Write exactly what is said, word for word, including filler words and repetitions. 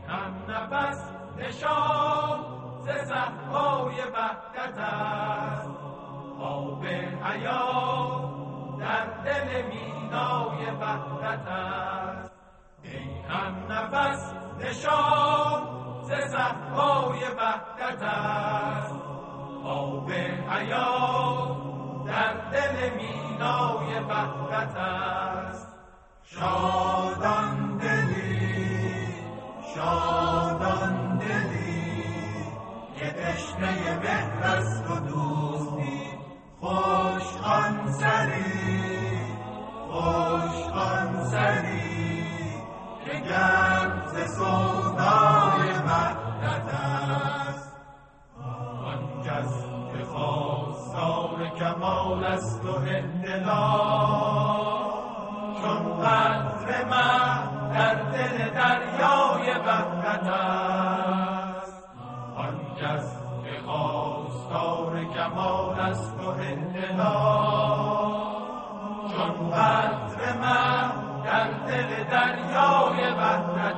هم نفس نشان ز صحرای وحدت است، آب حیات در دل مینای وحدت است. ای هم نفس نشان ز صحرای وحدت است، آب حیات در دل مینای وحدت است. شادان دلی، شادان دلی که تشنه مهر است و دوستی، خوش آن سری، خوش آن سری که گرم ز سودای وحدت است. آن کس که خواستار کمال است و اطلاع، چون قطره مه در دل دریای وحدت است. آن کس که خواستار کمال است و اطلاع، چون قطره مه در دل دریای وحدت